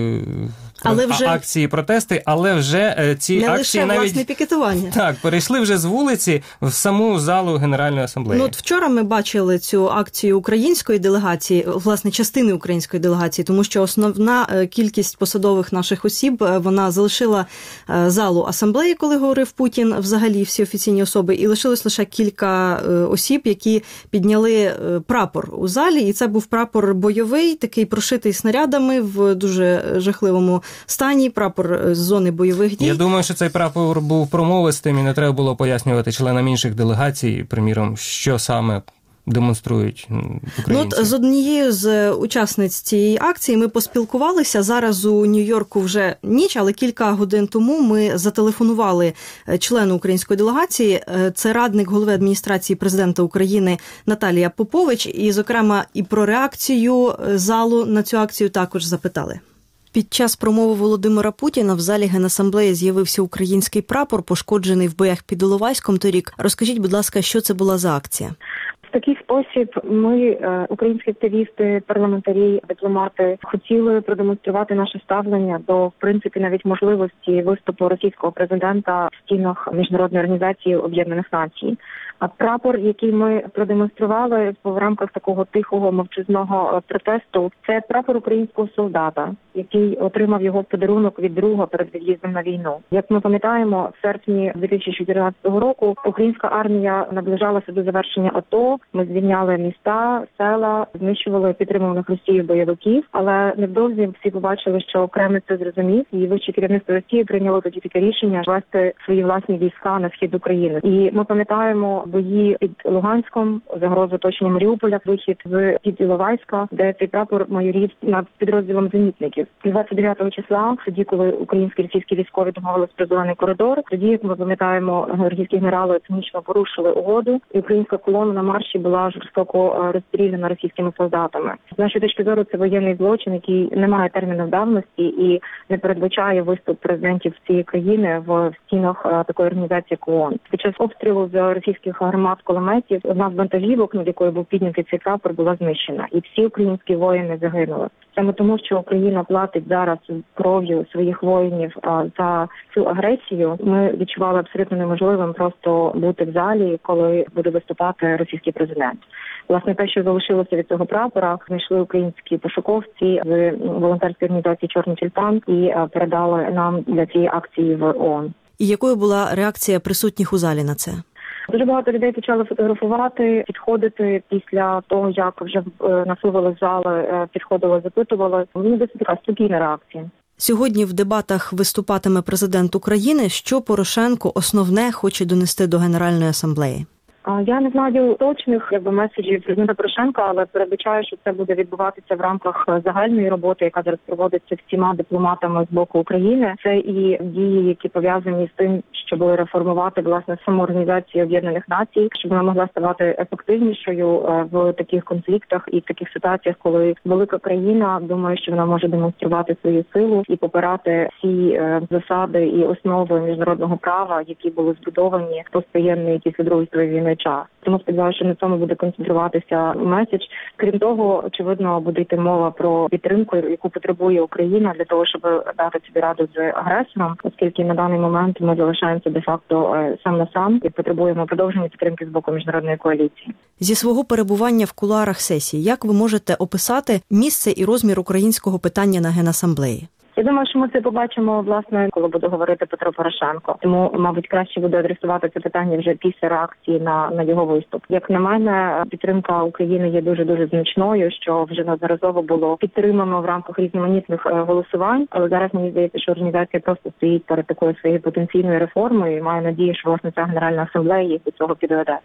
акції, протести, але вже ці не акції лише, навіть власне, пікетування. Так, перейшли вже з вулиці в саму залу Генеральної Асамблеї. Ну, от вчора ми бачили цю акцію української делегації, власне, частини української делегації, тому що основна кількість посадових наших осіб, вона залишила залу Асамблеї, коли говорив Путін, взагалі всі офіційні особи, і лишилось лише кілька осіб, які підняли прапор у залі, і це був прапор бойовий, такий прошитий снарядами в дуже жахливому стані, прапор з зони бойових дій. Я думаю, що цей прапор був промовистим і не треба було пояснювати членам інших делегацій, приміром, що саме демонструють українці. Ну, з однією з учасниць цієї акції ми поспілкувалися. Зараз у Нью-Йорку вже ніч, але кілька годин тому ми зателефонували члену української делегації. Це радник голови адміністрації президента України Наталія Попович. І, зокрема, і про реакцію залу на цю акцію також запитали. Під час промови Володимира Путіна в залі Генасамблеї з'явився український прапор, пошкоджений в боях під Іловайськом торік. Розкажіть, будь ласка, що це була за акція? В такий спосіб ми, українські активісти, парламентарі, дипломати, хотіли продемонструвати наше ставлення до, в принципі, навіть можливості виступу російського президента в стінах Міжнародної організації Об'єднаних Націй. А прапор, який ми продемонстрували в рамках такого тихого, мовчазного протесту, це прапор українського солдата, який отримав його в подарунок від друга перед від'їздом на війну. Як ми пам'ятаємо, в серпні 2014 року українська армія наближалася до завершення АТО. Ми звільняли міста, села, знищували підтримуваних Росією бойовиків, але невдовзі всі побачили, що Кремль це зрозумів, і вище керівництво Росії прийняло тоді таке рішення вести свої власні війська на схід України. І ми пам'ятаємо бої під Луганськом, загрозу оточення Маріуполя, вихід з під Іловайська, де цей прапор майорів над підрозділом зенітників. 29 числа, тоді, коли українські і російські військові домовились про зелений коридор, тоді, як ми пам'ятаємо, російські генерали цинічно порушили угоду, і українська колона на марші була жорстоко розстріляна російськими солдатами. З нашої точки зору, це воєнний злочин, який не має терміну давності і не передбачає виступ президентів цієї країни в стінах такої організації, як ООН. Під час обстрілу з російських гармат, кулеметів. Одна з вантажівок, над якою був піднятий цей прапор, була знищена. І всі українські воїни загинули. Саме тому, що Україна платить зараз кров'ю своїх воїнів за цю агресію, ми відчували абсолютно неможливим просто бути в залі, коли буде виступати російський президент. Власне, те, що залишилося від цього прапора, знайшли українські пошуковці з волонтерської організації «Чорний тюльпан» і передали нам для цієї акції в ООН. І якою була реакція присутніх у залі на це? Дуже багато людей почали фотографувати, підходити після того, як вже нахилили зали, підходили, запитували. Досить така спокійна реакція. Сьогодні в дебатах виступатиме президент України. Що Порошенко основне хоче донести до Генеральної асамблеї? Я не знаю точних меседжів президента Порошенка, але передбачаю, що це буде відбуватися в рамках загальної роботи, яка зараз проводиться всіма дипломатами з боку України. Це і дії, які пов'язані з тим, щоб реформувати власне саму Організацію Об'єднаних Націй, щоб вона могла ставати ефективнішою в таких конфліктах і в таких ситуаціях, коли велика країна думає, що вона може демонструвати свою силу і попирати всі засади і основи міжнародного права, які були збудовані постійно після Другої світової війни час. Тому сподіваюся, що на цьому буде концентруватися меседж. Крім того, очевидно, буде йти мова про підтримку, яку потребує Україна для того, щоб дати собі раду з агресором, оскільки на даний момент ми залишаємося де-факто сам на сам і потребуємо продовження підтримки з боку міжнародної коаліції. Зі свого перебування в кулуарах сесії, як ви можете описати місце і розмір українського питання на Генасамблеї? Я думаю, що ми це побачимо, власне, коли буде говорити Петро Порошенко. Тому, мабуть, краще буде адресувати це питання вже після реакції на його виступ. Як на мене, підтримка України є дуже-дуже значною, що вже неодноразово було підтримано в рамках різноманітних голосувань. Але зараз мені здається, що організація просто стоїть перед такою своєю потенційною реформою і має надію, що, власне, ця Генеральна асамблея їх до цього підведе.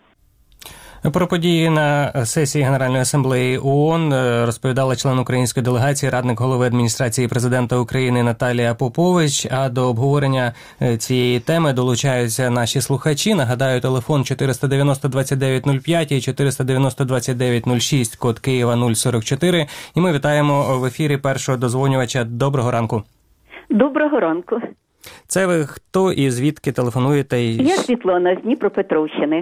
Про події на сесії Генеральної асамблеї ООН розповідала член української делегації, радник голови адміністрації президента України Наталія Попович. А до обговорення цієї теми долучаються наші слухачі. Нагадаю, телефон 490-2905 і 490-2906, код Києва 044. І ми вітаємо в ефірі першого дозвонювача. Доброго ранку. Доброго ранку. Це ви хто і звідки телефонуєте? Я Світлана з Дніпропетровщини.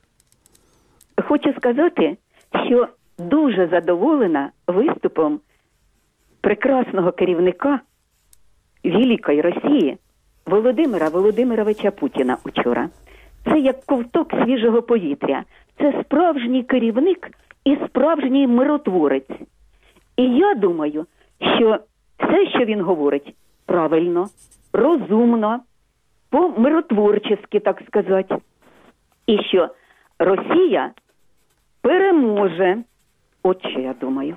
Хочу сказати, що дуже задоволена виступом прекрасного керівника великої Росії Володимира Володимировича Путіна учора. Це як ковток свіжого повітря. Це справжній керівник і справжній миротворець. І я думаю, що все, що він говорить, правильно, розумно, по-миротворчески, так сказати. І що Росія переможе. От що я думаю.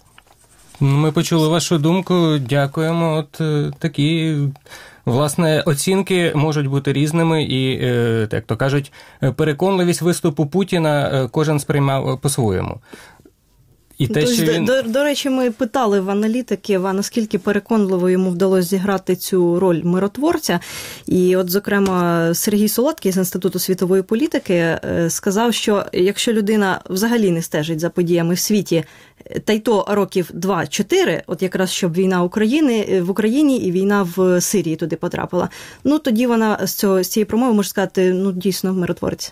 Ми почули вашу думку, дякуємо. От такі, власне, оцінки можуть бути різними і, як то кажуть, переконливість виступу Путіна кожен сприймав по-своєму. І те, що він... до речі, ми питали в аналітиків, а наскільки переконливо йому вдалося зіграти цю роль миротворця. І от, зокрема, Сергій Солодкий з Інституту світової політики сказав, що якщо людина взагалі не стежить за подіями в світі, та й то років 2-4, от якраз щоб війна в Україні і війна в Сирії туди потрапила, ну тоді вона з цієї промови може сказати, ну дійсно, миротворець.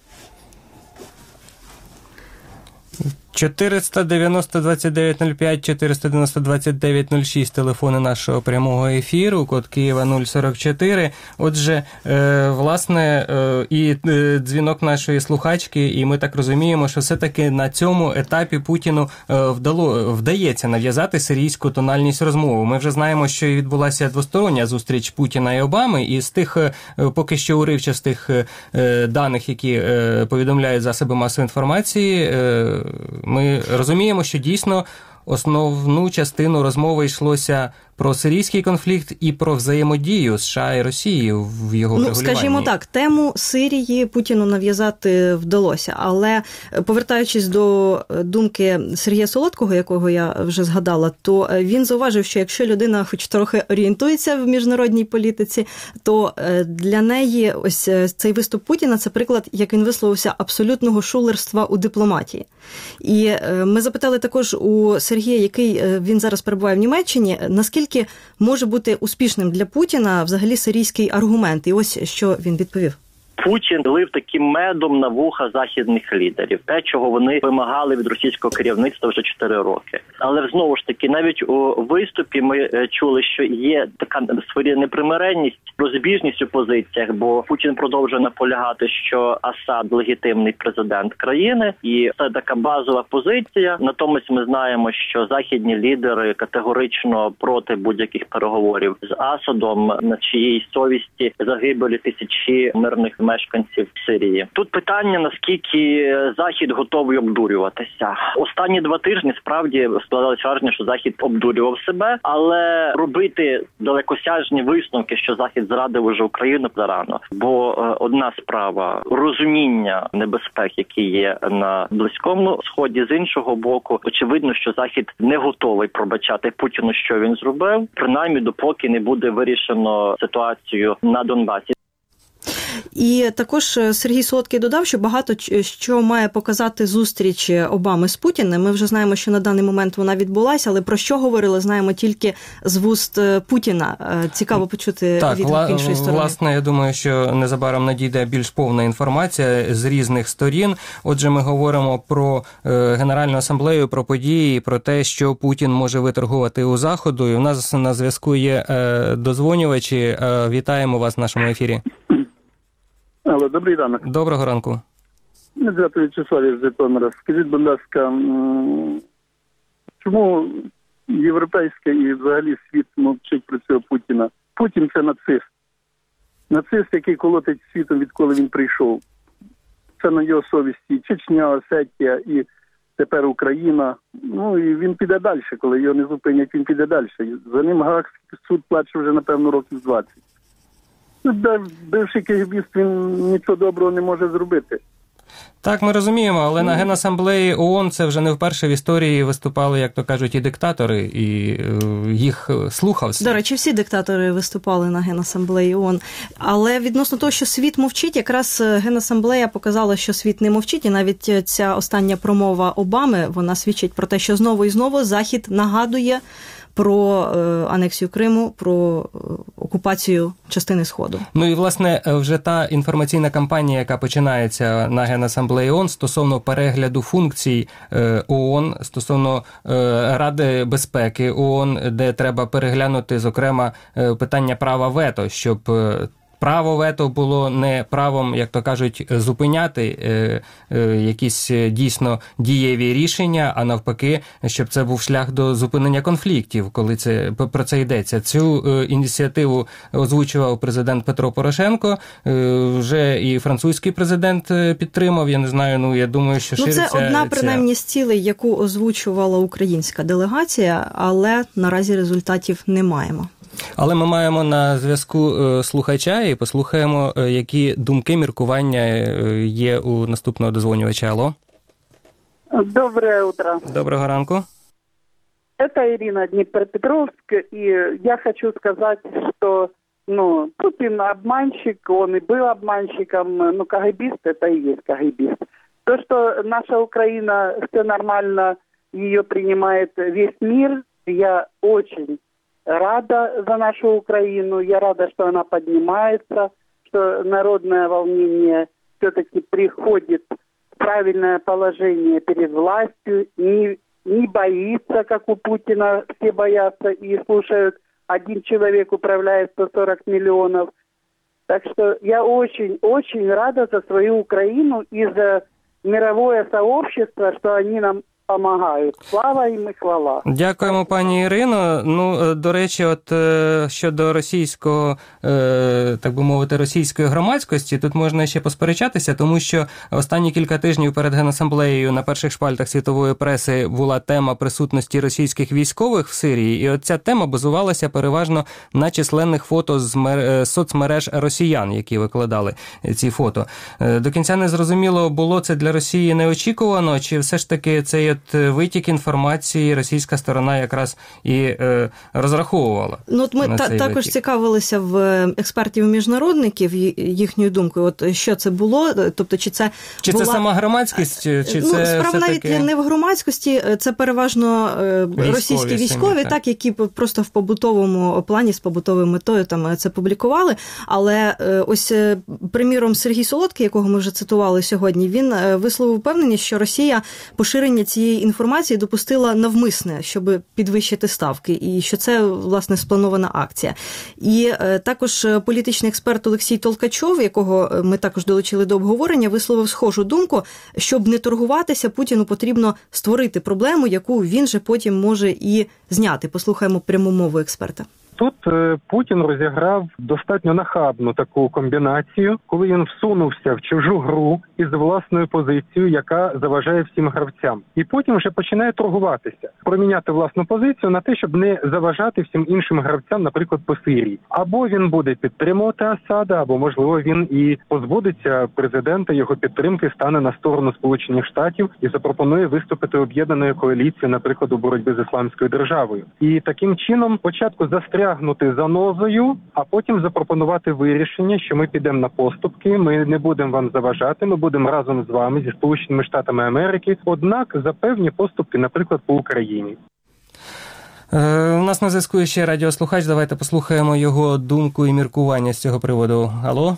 490-2905, 490-2906 телефони нашого прямого ефіру, код Києва 044. Отже, власне, і дзвінок нашої слухачки, і ми так розуміємо, що все-таки на цьому етапі Путіну вдається нав'язати сирійську тональність розмови. Ми вже знаємо, що відбулася двостороння зустріч Путіна і Обами, і з тих поки що уривчастих даних, які повідомляють засоби масової інформації, ми розуміємо, що дійсно основну частину розмови йшлося про сирійський конфлікт і про взаємодію США і Росії в його врегулюванні. Скажімо так, тему Сирії Путіну нав'язати вдалося, але повертаючись до думки Сергія Солодкого, якого я вже згадала, то він зауважив, що якщо людина хоч трохи орієнтується в міжнародній політиці, то для неї ось цей виступ Путіна – це приклад, як він висловився, абсолютного шулерства у дипломатії. І ми запитали також у Сергія, який він зараз перебуває в Німеччині, наскільки може бути успішним для Путіна взагалі сирійський аргумент. І ось що він відповів. Путін лив таким медом на вуха західних лідерів, те, чого вони вимагали від російського керівництва вже 4 роки. Але знову ж таки, навіть у виступі ми чули, що є така своя непримиренність, розбіжність у позиціях, бо Путін продовжує наполягати, що Асад легітимний президент країни, і це така базова позиція. Натомість ми знаємо, що західні лідери категорично проти будь-яких переговорів з Асадом, на чиїй совісті загибелі тисячі мирних мешканців Сирії. Тут питання, наскільки Захід готовий обдурюватися. Останні 2 тижні справді складалося враження, що Захід обдурював себе, але робити далекосяжні висновки, що Захід зрадив уже Україну, зарано. Бо одна справа – розуміння небезпек, які є на Близькому Сході. З іншого боку, очевидно, що Захід не готовий пробачати Путіну, що він зробив, принаймні допоки не буде вирішено ситуацію на Донбасі. І також Сергій Солодкий додав, що багато що має показати зустріч Обами з Путіним. Ми вже знаємо, що на даний момент вона відбулася, але про що говорили, знаємо тільки з вуст Путіна. Цікаво почути від іншої сторони. Власне, я думаю, що незабаром надійде більш повна інформація з різних сторін. Отже, ми говоримо про Генеральну асамблею, про події, про те, що Путін може виторгувати у Заходу. І у нас на зв'язку є дозвонювачі. Вітаємо вас в нашому ефірі. Алло, добрий ранок. Доброго ранку. Мене звати В'ячеслав з Житомира. Скажіть, будь ласка, чому європейський і взагалі світ мовчить про цього Путіна? Путін – це нацист. Нацист, який колотить світом, відколи він прийшов. Це на його совісті Чечня, Осетія і тепер Україна. Ну і він піде далі, коли його не зупинять, він піде далі. За ним Гаагський суд плаче вже, напевно, років 20. Бивший КГБіст, він нічого доброго не може зробити. Так, ми розуміємо, але на Генасамблеї ООН це вже не вперше в історії виступали, як то кажуть, і диктатори, і їх слухався. До речі, всі диктатори виступали на Генасамблеї ООН. Але відносно того, що світ мовчить, якраз Генасамблея показала, що світ не мовчить, і навіть ця остання промова Обами, вона свідчить про те, що знову і знову Захід нагадує про анексію Криму, про окупацію частини Сходу. Ну і, власне, вже та інформаційна кампанія, яка починається на Генасамблеї ООН стосовно перегляду функцій ООН, стосовно Ради безпеки ООН, де треба переглянути, зокрема, питання права вето, щоб право вето було не правом, як то кажуть, зупиняти якісь дійсно дієві рішення, а навпаки, щоб це був шлях до зупинення конфліктів, коли про це йдеться. Цю ініціативу озвучував президент Петро Порошенко, вже і французький президент підтримав, я не знаю, я думаю, що шириться. Це одна, принаймні, з цілей, яку озвучувала українська делегація, але наразі результатів не маємо. Але ми маємо на зв'язку слухача і послухаємо, які думки, міркування є у наступного дозвонювача. Алло. Доброе утро. Доброго ранку. Это Ирина, Днепропетровск, и я хочу сказать, что Путин обманщик, он и был обманщиком, КГБист это и есть КГБист. То, что наша Украина, все нормально, ее принимает весь мир, я очень рада за нашу Украину, я рада, что она поднимается, что народное волнение все-таки приходит в правильное положение перед властью, не боится, как у Путина все боятся и слушают, один человек управляет 140 миллионов. Так что я очень-очень рада за свою Украину и за мировое сообщество, что они нам допомагають. Слава їм і хвала. Дякуємо, пані Ірино. До речі, щодо російського, так би мовити, російської громадськості, тут можна ще посперечатися, тому що останні кілька тижнів перед Генасамблеєю на перших шпальтах світової преси була тема присутності російських військових в Сирії, і от ця тема базувалася переважно на численних фото з соцмереж росіян, які викладали ці фото. До кінця не зрозуміло, було це для Росії неочікувано, чи все ж таки цей витік інформації російська сторона якраз і розраховувала. Ну, от ми також цікавилися в експертів-міжнародників їхньою думкою, от що це було, тобто чи це це сама громадськість, чи це справа навіть не в громадськості, це переважно російські військові, так, які просто в побутовому плані, з побутовою метою там це публікували, але ось, приміром, Сергій Солодкий, якого ми вже цитували сьогодні, він висловив впевненість, що Росія поширення цієї інформації допустила навмисне, щоб підвищити ставки, і що це, власне, спланована акція. І також політичний експерт Олексій Толкачов, якого ми також долучили до обговорення, висловив схожу думку, щоб не торгуватися, Путіну потрібно створити проблему, яку він же потім може і зняти. Послухаємо пряму мову експерта. Тут Путін розіграв достатньо нахабну таку комбінацію, коли він всунувся в чужу гру із власною позицією, яка заважає всім гравцям. І потім вже починає торгуватися, проміняти власну позицію на те, щоб не заважати всім іншим гравцям, наприклад, по Сирії. Або він буде підтримувати Асада, або, можливо, він і позбудеться президента, його підтримки, стане на сторону Сполучених Штатів і запропонує виступити об'єднаною коаліцією, наприклад, у боротьбі з Ісламською державою. І таким чином спочатку застрягнути занозою, а потім запропонувати вирішення, що ми підемо на поступки, ми не будемо вам заважати, ми будемо разом з вами, зі Сполученими Штатами Америки, однак за певні поступки, наприклад, по Україні. У нас на зв'язку ще радіослухач, давайте послухаємо його думку і міркування з цього приводу. Алло?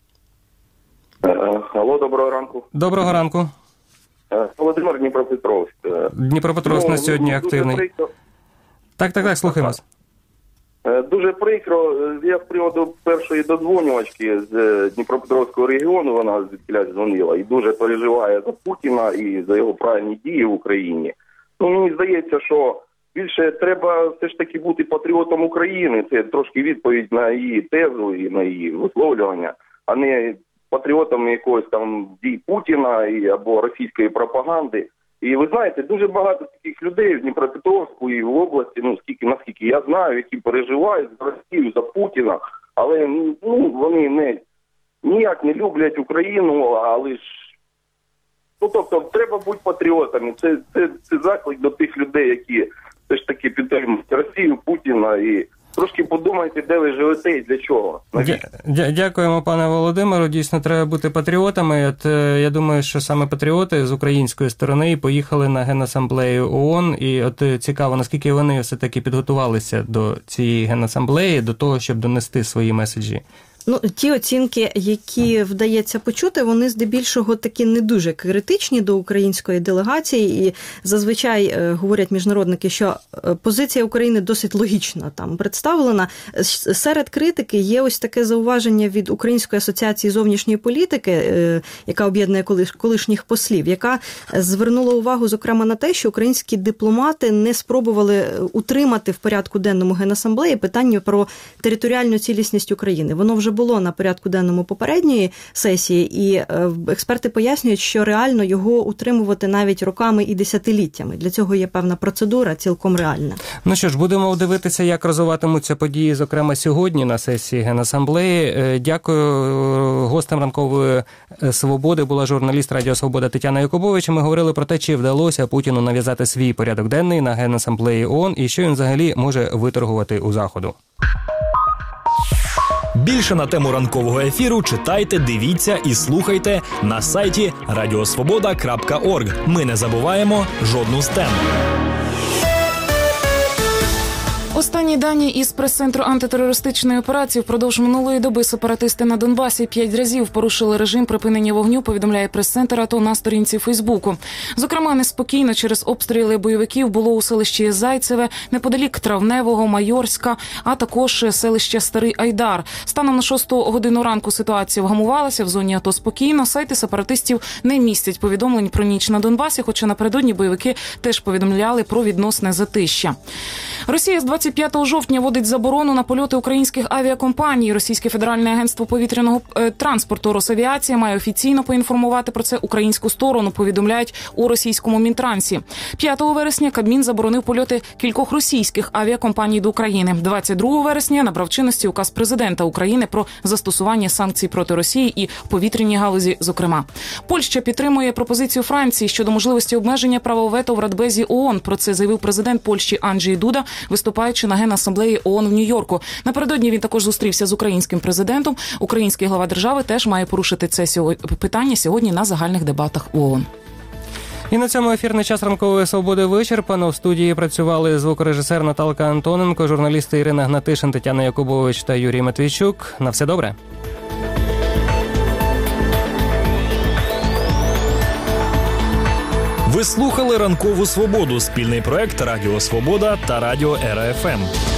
Алло, доброго ранку. Доброго ранку. Володимир, Дніпропетровськ. Дніпропетровськ на сьогодні активний. Так, слухаємо вас. Дуже прикро, я з приводу першої додзвонювачки з Дніпропетровського регіону, вона звідкілясь дзвонила, і дуже переживає за Путіна і за його правильні дії в Україні. Мені здається, що більше треба все ж таки бути патріотом України, це трошки відповідь на її тезу і на її висловлювання, а не патріотом якогось там дій Путіна або російської пропаганди. І ви знаєте, дуже багато таких людей в Дніпропетровську і в області, наскільки я знаю, які переживають за Росію, за Путіна, але вони ніяк не люблять Україну, але ж тобто треба бути патріотами. Це заклик до тих людей, які все ж таки підтримують Росію, Путіна, і трошки подумайте, де ви живете і для чого. Дякуємо, пане Володимиру. Дійсно, треба бути патріотами. От я думаю, що саме патріоти з української сторони поїхали на Генасамблею ООН. І от цікаво, наскільки вони все-таки підготувалися до цієї Генасамблеї, до того, щоб донести свої меседжі. Ті оцінки, які вдається почути, вони здебільшого такі не дуже критичні до української делегації, і зазвичай говорять міжнародники, що позиція України досить логічно там представлена. Серед критики є ось таке зауваження від Української асоціації зовнішньої політики, яка об'єднує колишніх послів, яка звернула увагу, зокрема, на те, що українські дипломати не спробували утримати в порядку денному Генасамблеї питання про територіальну цілісність України. Воно вже було на порядку денному попередньої сесії, і експерти пояснюють, що реально його утримувати навіть роками і десятиліттями. Для цього є певна процедура, цілком реальна. Ну що ж, будемо дивитися, як розвиватимуться події, зокрема сьогодні на сесії Генасамблеї. Дякую. Гостем ранкової «Свободи» була журналіст Радіо Свобода Тетяна Якубович. Ми говорили про те, чи вдалося Путіну нав'язати свій порядок денний на Генасамблеї ООН і що він взагалі може виторгувати у Заходу. Більше на тему ранкового ефіру читайте, дивіться і слухайте на сайті radiosvoboda.org. Ми не забуваємо жодну з тем. Останні дані із прес-центру антитерористичної операції впродовж минулої доби сепаратисти на Донбасі 5 разів порушили режим припинення вогню, повідомляє прес-центр АТО на сторінці Фейсбуку. Зокрема, неспокійно через обстріли бойовиків було у селищі Зайцеве, неподалік Травневого, Майорська, а також селище Старий Айдар. Станом на 6 годину ранку ситуація вгамувалася, в зоні АТО спокійно. Сайти сепаратистів не містять повідомлень про ніч на Донбасі, хоча напередодні бойовики теж повідомляли про відносне затища. Росія з 25 жовтня вводить заборону на польоти українських авіакомпаній. Російське Федеральне агентство повітряного транспорту «Росавіація» має офіційно поінформувати про це українську сторону, повідомляють у російському Мінтрансі. 5 вересня Кабмін заборонив польоти кількох російських авіакомпаній до України. 22 вересня набрав чинності указ президента України про застосування санкцій проти Росії і повітряній галузі, зокрема. Польща підтримує пропозицію Франції щодо можливості обмеження права вето в Радбезі ООН. Про це заявив президент Польщі Анджей Дуда, виступаючи на Генасамблеї ООН в Нью-Йорку. Напередодні він також зустрівся з українським президентом. Український глава держави теж має порушити це питання сьогодні на загальних дебатах ООН. І на цьому ефірний час ранкової свободи вичерпано. В студії працювали звукорежисер Наталка Антоненко, журналісти Ірина Гнатишин, Тетяна Якубович та Юрій Матвійчук. На все добре. Ви слухали «Ранкову свободу» – спільний проект Радіо Свобода та Радіо РФМ.